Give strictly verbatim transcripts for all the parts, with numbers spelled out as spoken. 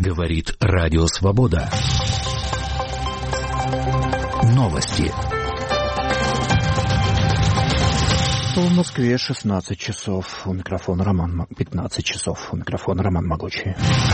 Говорит Радио Свобода. Новости. В Москве шестнадцать часов. У микрофона Роман... пятнадцать часов. У микрофона Роман Могучий.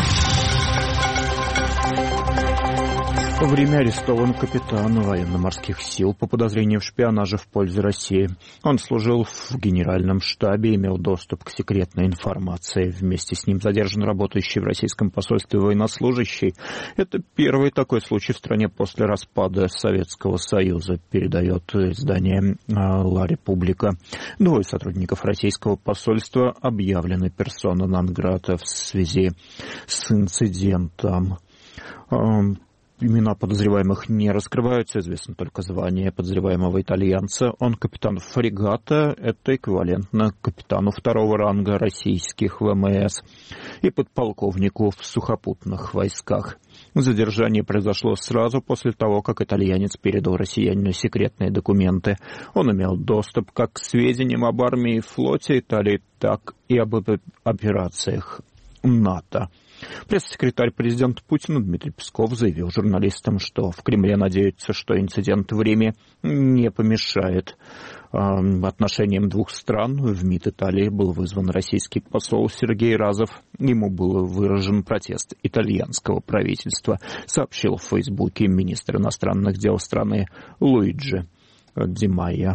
В Риме арестован капитан военно-морских сил по подозрению в шпионаже в пользу России. Он служил в генеральном штабе и имел доступ к секретной информации. Вместе с ним задержан работающий в российском посольстве военнослужащий. Это первый такой случай в стране после распада Советского Союза, передает издание «Ла Република». Двое сотрудников российского посольства объявлены персона нон-грата в связи с инцидентом. Имена подозреваемых не раскрываются, известно только звание подозреваемого итальянца. Он капитан фрегата, это эквивалентно капитану второго ранга российских ВМС и подполковнику в сухопутных войсках. Задержание произошло сразу после того, как итальянец передал россиянину секретные документы. Он имел доступ как к сведениям об армии и флоте Италии, так и об операциях НАТО. Пресс-секретарь президента Путина Дмитрий Песков заявил журналистам, что в Кремле надеются, что инцидент в Риме не помешает э, отношениям двух стран. В МИД Италии был вызван российский посол Сергей Разов. Ему был выражен протест итальянского правительства, сообщил в Фейсбуке министр иностранных дел страны Луиджи Ди Майя.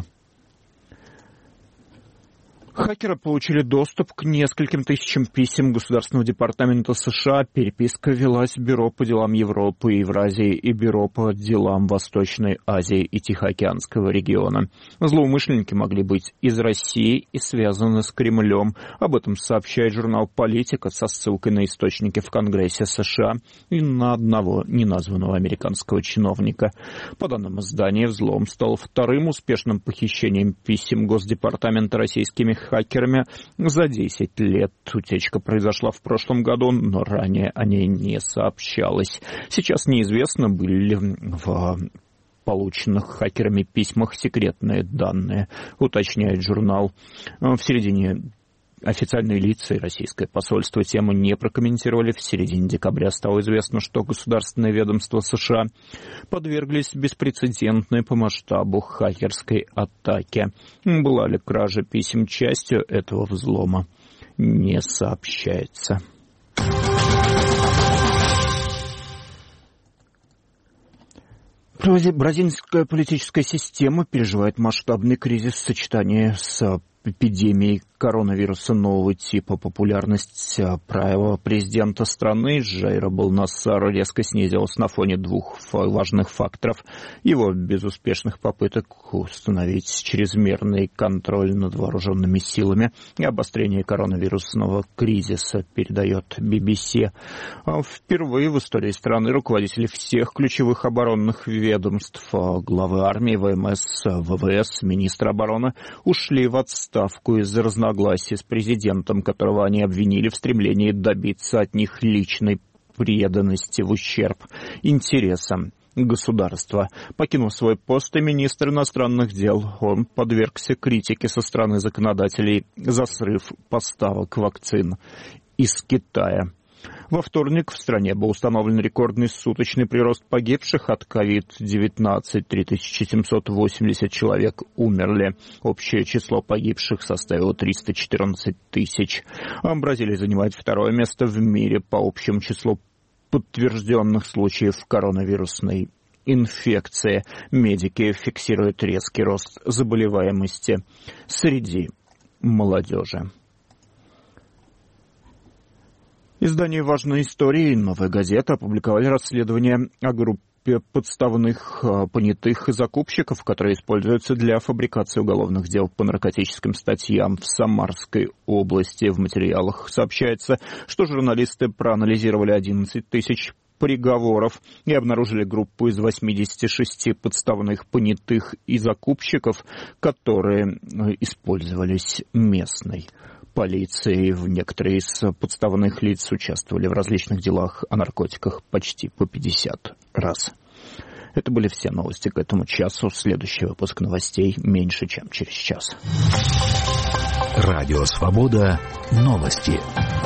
Хакеры получили доступ к нескольким тысячам писем Государственного департамента США. Переписка велась Бюро по делам Европы и Евразии и Бюро по делам Восточной Азии и Тихоокеанского региона. Злоумышленники могли быть из России и связаны с Кремлем. Об этом сообщает журнал «Политика» со ссылкой на источники в Конгрессе США и на одного неназванного американского чиновника. По данным издания, взлом стал вторым успешным похищением писем Госдепартамента российскими хакерами за десять лет. Утечка произошла в прошлом году, но ранее о ней не сообщалось. Сейчас неизвестно, были ли в полученных хакерами письмах секретные данные, уточняет журнал. В середине официальные лица и российское посольство тему не прокомментировали. В середине декабря стало известно, что государственные ведомства США подверглись беспрецедентной по масштабу хакерской атаке. Была ли кража писем частью этого взлома, не сообщается. Бразильская политическая система переживает масштабный кризис в сочетании с эпидемией коронавируса нового типа. Популярность правого президента страны Жаира Болсонaro резко снизилась на фоне двух важных факторов: его безуспешных попыток установить чрезмерный контроль над вооруженными силами и обострение коронавирусного кризиса, передает би би си. Впервые в истории страны руководители всех ключевых оборонных ведомств, главы армии, ВМС, ВВС, министр обороны ушли в отставку из-за разногласий с президентом, которого они обвинили в стремлении добиться от них личной преданности в ущерб интересам государства. Покинув свой пост, и министр иностранных дел, он подвергся критике со стороны законодателей за срыв поставок вакцин из Китая. Во вторник в стране был установлен рекордный суточный прирост погибших от ковид девятнадцать. три тысячи семьсот восемьдесят человек умерли. Общее число погибших составило триста четырнадцать тысяч. А Бразилия занимает второе место в мире по общему числу подтвержденных случаев коронавирусной инфекции. Медики фиксируют резкий рост заболеваемости среди молодежи. Издание «Важные истории» и «Новая газета» опубликовали расследование о группе подставных понятых и закупщиков, которые используются для фабрикации уголовных дел по наркотическим статьям в Самарской области. В материалах сообщается, что журналисты проанализировали одиннадцать тысяч приговоров и обнаружили группу из восьмидесяти шести подставных понятых и закупщиков, которые использовались местной полиции. В некоторые из подставных лиц участвовали в различных делах о наркотиках почти по пятьдесят раз. Это были все новости к этому часу. Следующий выпуск новостей меньше, чем через час. Радио Свобода. Новости.